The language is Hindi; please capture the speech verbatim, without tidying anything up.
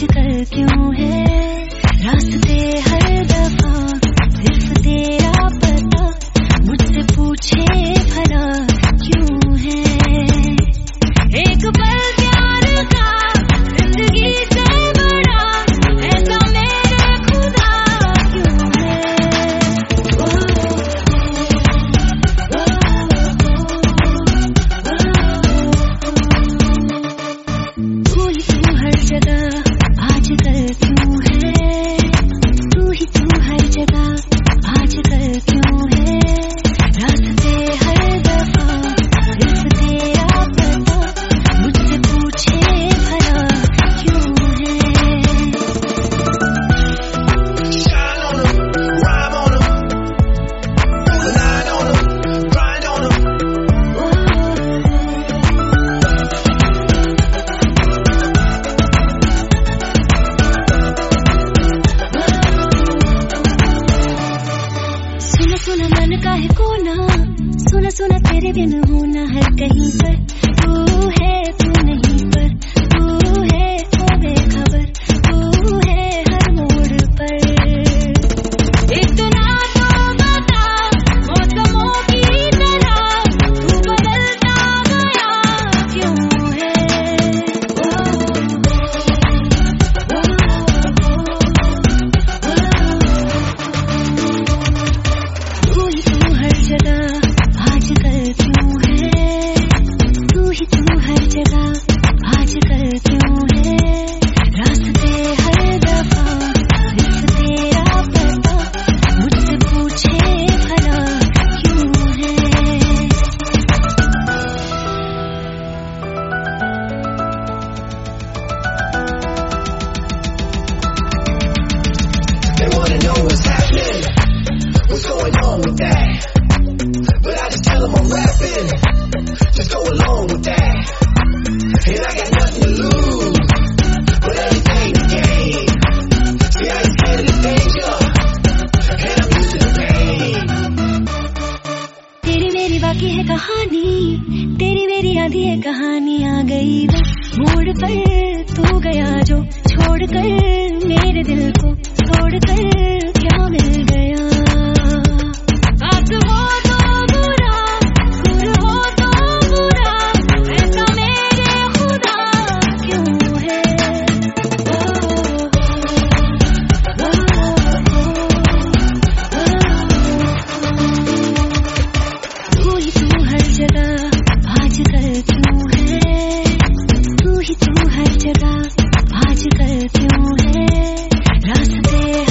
आजकल क्यों है रास्ते हर दफा सिर्फ तेरा पता, मुझसे पूछे भला क्यों है। एक पल प्यार का जिंदगी से बड़ा ऐसा मेरे खुदा क्यों है। ओ, ओ, ओ, तू ही तू हर जगह आजकल क्यों है, तू ही तू हर जगह आजकल क्यों है। रास्ते हर दफा सिर्फ तेरा पता, मुझसे पूछे भला क्यों है। Shine on 'em, rhyme on 'em, line on 'em, grind on 'em. सुना सुना मन का है कोना, सुना सुना तेरे बिन होना है कहीं पर। तू है तू नहीं पर, तू है हो बेखबर, तू है हर मोड़ पर। इतना तो बता मौसमों की तरह तू बदलता गया क्यों है। ओ, ओ, ओ, तू ही तू हर जगह आजकल क्यों है, तू ही तू हर जगह आजकल क्यों है। रास्ते हर दफा सिर्फ तेरा पता, मुझसे पूछे भला क्यों है। They wanna know what's happening, what's going on with that. But I just tell them I'm rapping, just go along with that. And I got nothing to lose, but everything to gain. See, I ain't scared of the danger, and I'm used to the pain. तेरी मेरी बाकी है कहानी, तेरी मेरी आधी है कहानी। आ गई वो मोड़ पर तू गया जो, छोड़ कर मेरे दिल को तोड़ कर क्या मिल गया। बात हो तो बुरा, सुर हो तो बुरा, ऐसा मेरे खुदा क्यों है। ओ, ओ, ओ, तू ही तू हर जगह आजकल क्यों है, तू ही तू हर जगह आजकल क्यों है। रास्ते